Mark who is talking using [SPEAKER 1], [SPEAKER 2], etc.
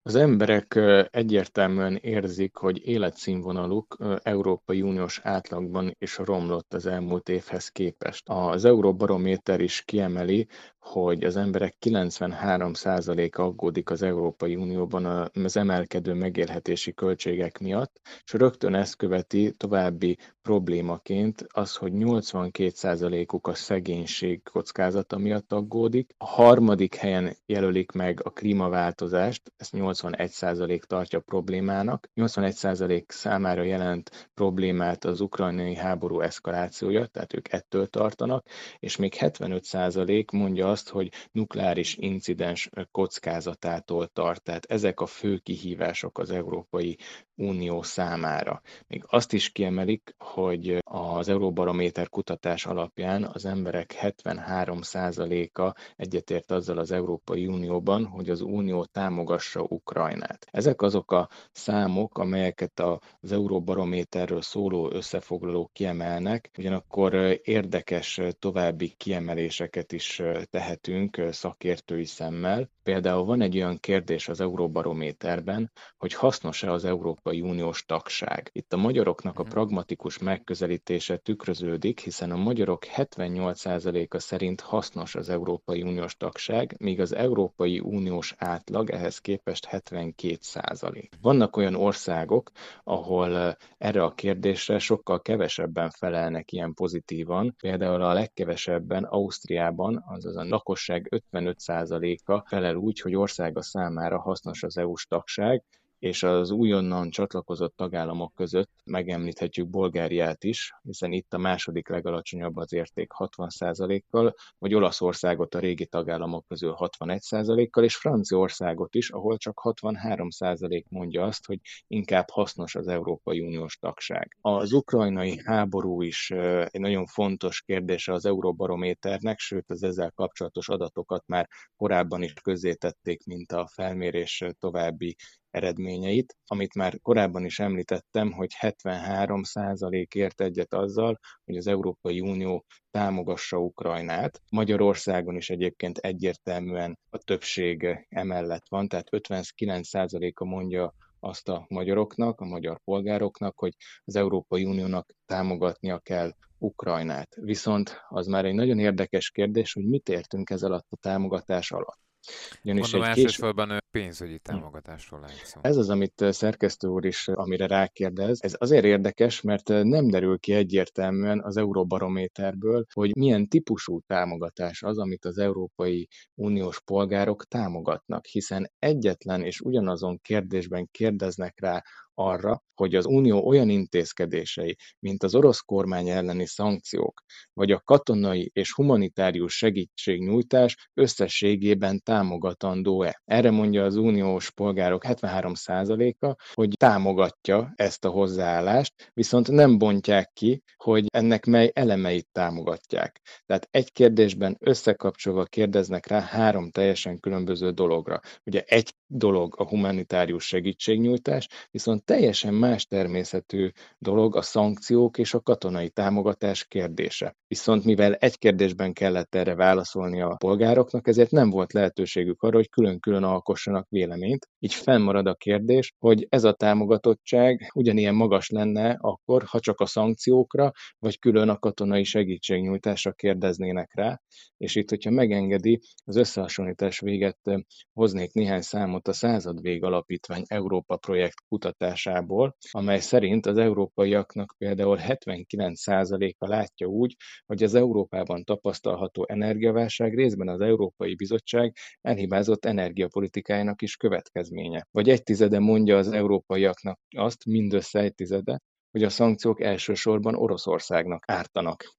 [SPEAKER 1] Az emberek egyértelműen érzik, hogy életszínvonaluk Európai Uniós átlagban is romlott az elmúlt évhez képest. Az Euróbarométer is kiemeli, hogy az emberek 93%-a aggódik az Európai Unióban az emelkedő megélhetési költségek miatt, és rögtön ezt követi további problémaként az, hogy 82%-uk a szegénység kockázata miatt aggódik. A harmadik helyen jelölik meg a klímaváltozást, ezt 81% tartja problémának. 81% számára jelent problémát az ukrajnai háború eszkalációja, tehát ők ettől tartanak, és még 75% mondja azt, hogy nukleáris incidens kockázatától tart. Tehát ezek a fő kihívások az Európai Unió számára. Még azt is kiemelik, hogy az Euróbarométer kutatás alapján az emberek 73%-a egyetért azzal az Európai Unióban, hogy az Unió támogassa Ukrajnát. Ezek azok a számok, amelyeket az Euróbarométerről szóló összefoglalók kiemelnek, ugyanakkor érdekes további kiemeléseket is tehetünk szakértői szemmel. Például van egy olyan kérdés az Euróbarométerben, hogy hasznos-e az Európai Uniós tagság. Itt a magyaroknak a pragmatikus megközelítése tükröződik, hiszen a magyarok 78%-a szerint hasznos az Európai Uniós tagság, míg az Európai Uniós átlag ehhez képest 72%. Vannak olyan országok, ahol erre a kérdésre sokkal kevesebben felelnek ilyen pozitívan, például a legkevesebben Ausztriában, azaz a lakosság 55%-a felel úgy, hogy országa számára hasznos az EU-s tagság, és az újonnan csatlakozott tagállamok között megemlíthetjük Bulgáriát is, hiszen itt a második legalacsonyabb az érték 60%-kal, vagy Olaszországot a régi tagállamok közül 61%-kal, és Franciaországot is, ahol csak 63% mondja azt, hogy inkább hasznos az Európai Uniós tagság. Az ukrajnai háború is egy nagyon fontos kérdése az Euróbarométernek, sőt az ezzel kapcsolatos adatokat már korábban is közzétették, mint a felmérés további eredményeit, amit már korábban is említettem, hogy 73% ért egyet azzal, hogy az Európai Unió támogassa Ukrajnát. Magyarországon is egyébként egyértelműen a többség emellett van, tehát 59%-a mondja azt a magyaroknak, a magyar polgároknak, hogy az Európai Uniónak támogatnia kell Ukrajnát. Viszont az már egy nagyon érdekes kérdés, hogy mit értünk ez alatt a támogatás alatt. Ugyanis
[SPEAKER 2] Gondolom
[SPEAKER 1] egy
[SPEAKER 2] elsősorban pénzügyi támogatásról lehet szó.
[SPEAKER 1] Ez az, amit szerkesztő úr is, amire rákérdez. Ez azért érdekes, mert nem derül ki egyértelműen az Euróbarométerből, hogy milyen típusú támogatás az, amit az Európai Uniós polgárok támogatnak, hiszen egyetlen és ugyanazon kérdésben kérdeznek rá arra, hogy az Unió olyan intézkedései, mint az orosz kormány elleni szankciók, vagy a katonai és humanitárius segítségnyújtás összességében támogatandó-e. Erre mondja az uniós polgárok 73%-a, hogy támogatja ezt a hozzáállást, viszont nem bontják ki, hogy ennek mely elemeit támogatják. Tehát egy kérdésben összekapcsolva kérdeznek rá három teljesen különböző dologra. Ugye egy dolog a humanitárius segítségnyújtás, viszont teljesen más természetű dolog a szankciók és a katonai támogatás kérdése. Viszont mivel egy kérdésben kellett erre válaszolni a polgároknak, ezért nem volt lehetőségük arra, hogy külön-külön alkossanak véleményt. Így fennmarad a kérdés, hogy ez a támogatottság ugyanilyen magas lenne akkor, ha csak a szankciókra, vagy külön a katonai segítségnyújtásra kérdeznének rá. És itt, hogyha megengedi, az összehasonlítás véget hoznék néhány számot a Századvég Alapítvány Európa projekt kutatásából, amely szerint az európaiaknak például 79%-a látja úgy, hogy az Európában tapasztalható energiaválság részben az Európai Bizottság elhibázott energiapolitikájának is következménye. Vagy egy tizede mondja az európaiaknak azt, mindössze egy tizede, hogy a szankciók elsősorban Oroszországnak ártanak.